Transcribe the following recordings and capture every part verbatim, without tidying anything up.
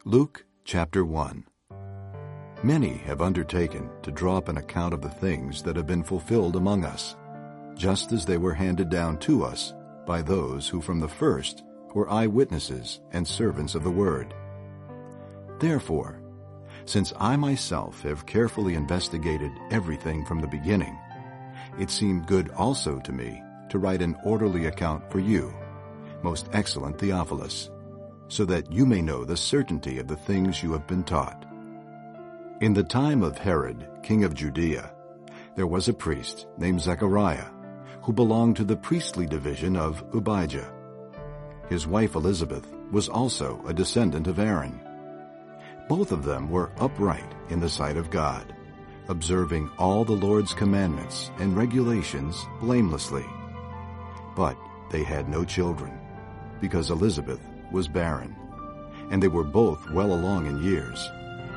Luke chapter one. Many have undertaken to draw up an account of the things that have been fulfilled among us, just as they were handed down to us by those who from the first were eyewitnesses and servants of the word. Therefore, since I myself have carefully investigated everything from the beginning, it seemed good also to me to write an orderly account for you, most excellent Theophilus, so that you may know the certainty of the things you have been taught. In the time of Herod, king of Judea, there was a priest named Zechariah, who belonged to the priestly division of Abijah. His wife Elizabeth was also a descendant of Aaron. Both of them were upright in the sight of God, observing all the Lord's commandments and regulations blamelessly. But they had no children, because Elizabeth was barren, and they were both well along in years.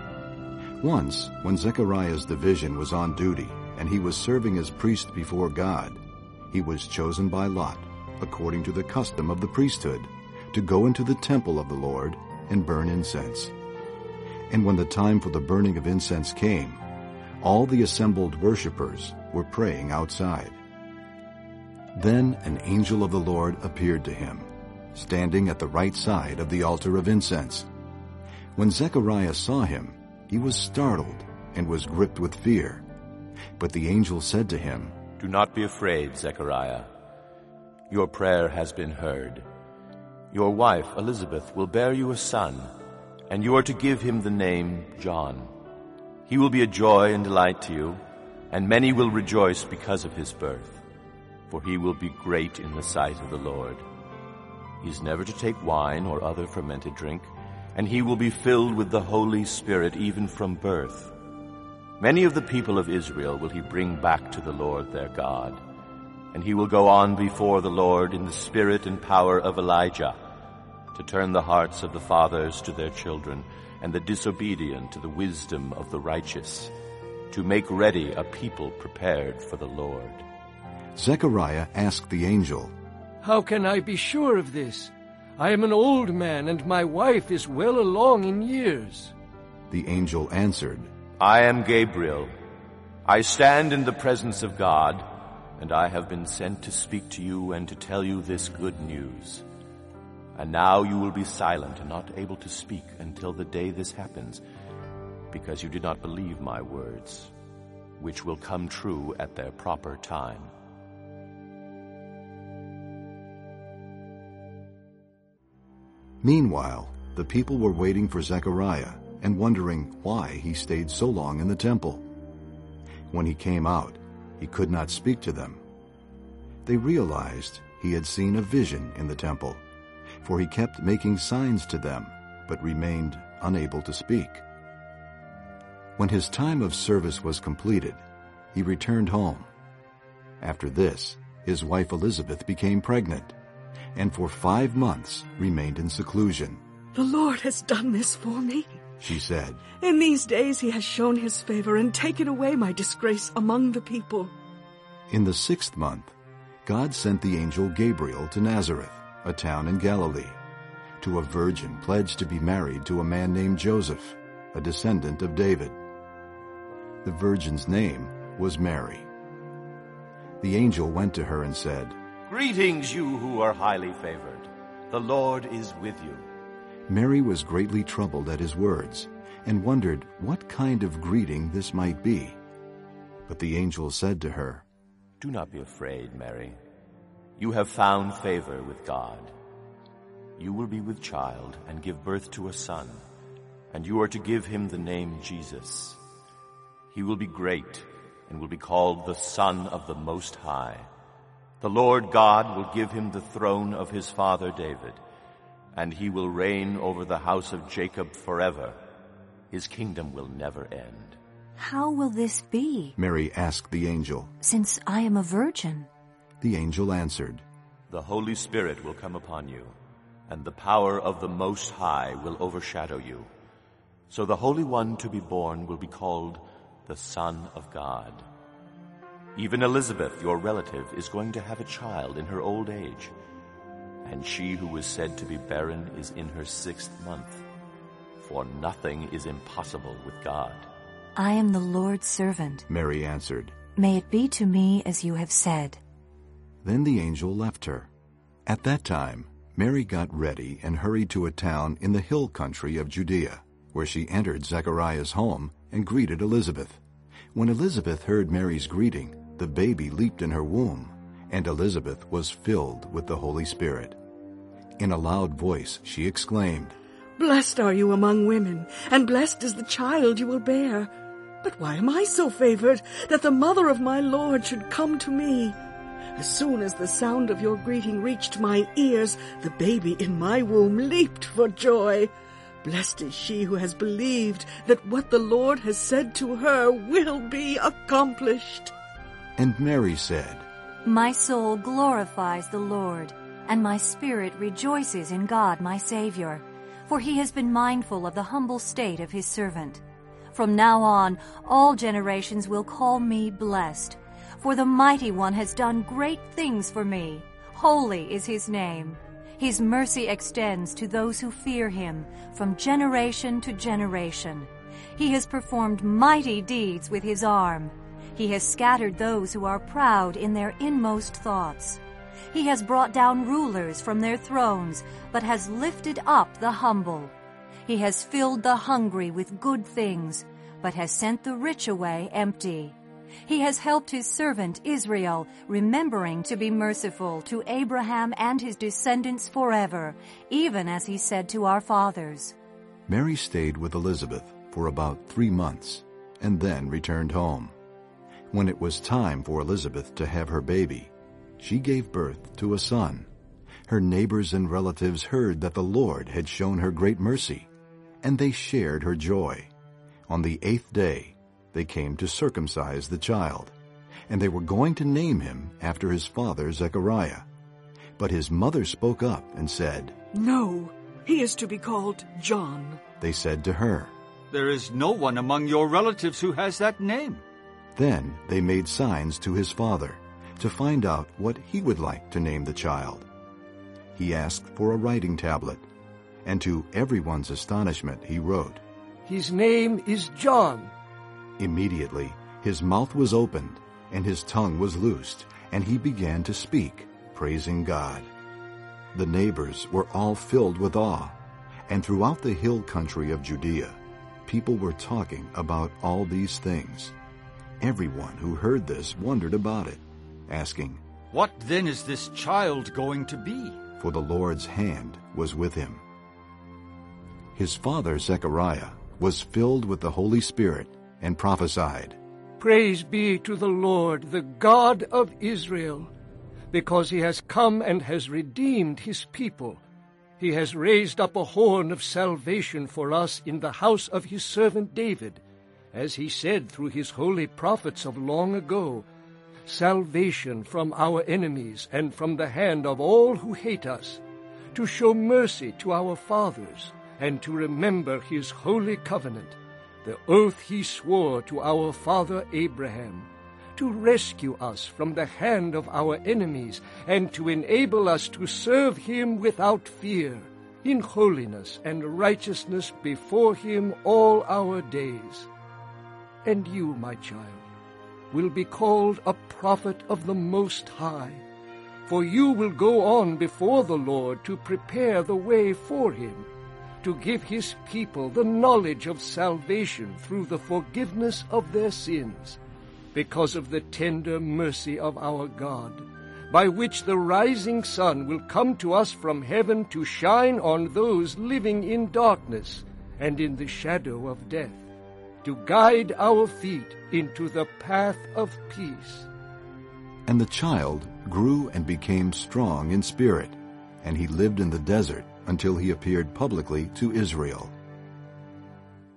Once, when Zechariah's division was on duty and he was serving as priest before God, he was chosen by lot, according to the custom of the priesthood, to go into the temple of the Lord and burn incense. And when the time for the burning of incense came, all the assembled worshippers were praying outside. Then an angel of the Lord appeared to him, standing at the right side of the altar of incense. When Zechariah saw him, he was startled and was gripped with fear. But the angel said to him, "Do not be afraid, Zechariah. Your prayer has been heard. Your wife, Elizabeth, will bear you a son, and you are to give him the name John. He will be a joy and delight to you, and many will rejoice because of his birth, for he will be great in the sight of the Lord. He is never to take wine or other fermented drink, and he will be filled with the Holy Spirit even from birth. Many of the people of Israel will he bring back to the Lord their God, and he will go on before the Lord in the spirit and power of Elijah, to turn the hearts of the fathers to their children, and the disobedient to the wisdom of the righteous, to make ready a people prepared for the Lord." Zechariah asked the angel, "How can I be sure of this? I am an old man, and my wife is well along in years." The angel answered, "I am Gabriel. I stand in the presence of God, and I have been sent to speak to you and to tell you this good news. And now you will be silent and not able to speak until the day this happens, because you did not believe my words, which will come true at their proper time." Meanwhile, the people were waiting for Zechariah and wondering why he stayed so long in the temple. When he came out, he could not speak to them. They realized he had seen a vision in the temple, for he kept making signs to them, but remained unable to speak. When his time of service was completed, he returned home. After this, his wife Elizabeth became pregnant, and for five months remained in seclusion. "The Lord has done this for me," she said. "In these days he has shown his favor and taken away my disgrace among the people." In the sixth month, God sent the angel Gabriel to Nazareth, a town in Galilee, to a virgin pledged to be married to a man named Joseph, a descendant of David. The virgin's name was Mary. The angel went to her and said, "Greetings, you who are highly favored. The Lord is with you." Mary was greatly troubled at his words and wondered what kind of greeting this might be. But the angel said to her, "Do not be afraid, Mary. You have found favor with God. You will be with child and give birth to a son, and you are to give him the name Jesus. He will be great and will be called the Son of the Most High. The Lord God will give him the throne of his father David, and he will reign over the house of Jacob forever. His kingdom will never end." "How will this be?" Mary asked the angel. "Since I am a virgin." The angel answered, "The Holy Spirit will come upon you, and the power of the Most High will overshadow you. So the Holy One to be born will be called the Son of God. Even Elizabeth, your relative, is going to have a child in her old age, and she who was said to be barren is in her sixth month. for nothing is impossible with God. I am the Lord's servant. Mary answered. May it be to me as you have said. Then the angel left her. At that time, Mary got ready and hurried to a town in the hill country of Judea, where she entered Zechariah's home and greeted Elizabeth. When Elizabeth heard Mary's greeting, the baby leaped in her womb, and Elizabeth was filled with the Holy Spirit. In a loud voice she exclaimed, Blessed are you among women, and blessed is the child you will bear. But why am I so favored that the mother of my Lord should come to me? As soon as the sound of your greeting reached my ears, the baby in my womb leaped for joy. Blessed is she who has believed that what the Lord has said to her will be accomplished. And Mary said, My soul glorifies the Lord, and my spirit rejoices in God my Savior, for he has been mindful of the humble state of his servant. From now on, all generations will call me blessed, for the Mighty One has done great things for me. Holy is his name. His mercy extends to those who fear him from generation to generation. He has performed mighty deeds with his arm. He has scattered those who are proud in their inmost thoughts. He has brought down rulers from their thrones, but has lifted up the humble. He has filled the hungry with good things, but has sent the rich away empty. He has helped his servant Israel, remembering to be merciful to Abraham and his descendants forever, even as he said to our fathers. Mary stayed with Elizabeth for about three months, and then returned home. When it was time for Elizabeth to have her baby, she gave birth to a son. Her neighbors and relatives heard that the Lord had shown her great mercy, and they shared her joy. On the eighth day, they came to circumcise the child, and they were going to name him after his father Zechariah. But his mother spoke up and said, No, he is to be called John. They said to her, There is no one among your relatives who has that name. Then they made signs to his father to find out what he would like to name the child. He asked for a writing tablet, and to everyone's astonishment he wrote, His name is John. Immediately his mouth was opened, and his tongue was loosed, and he began to speak, praising God. The neighbors were all filled with awe, and throughout the hill country of Judea, people were talking about all these things. Everyone who heard this wondered about it, asking, What then is this child going to be? For the Lord's hand was with him. His father Zechariah was filled with the Holy Spirit and prophesied, Praise be to the Lord, the God of Israel, because he has come and has redeemed his people. He has raised up a horn of salvation for us in the house of his servant David, as he said through his holy prophets of long ago, salvation from our enemies and from the hand of all who hate us, to show mercy to our fathers, and to remember his holy covenant, the oath he swore to our father Abraham, to rescue us from the hand of our enemies, and to enable us to serve him without fear, in holiness and righteousness before him all our days. And you, my child, will be called a prophet of the Most High, for you will go on before the Lord to prepare the way for him, to give his people the knowledge of salvation through the forgiveness of their sins, because of the tender mercy of our God, by which the rising sun will come to us from heaven to shine on those living in darkness and in the shadow of death, to guide our feet into the path of peace. And the child grew and became strong in spirit, and he lived in the desert until he appeared publicly to Israel.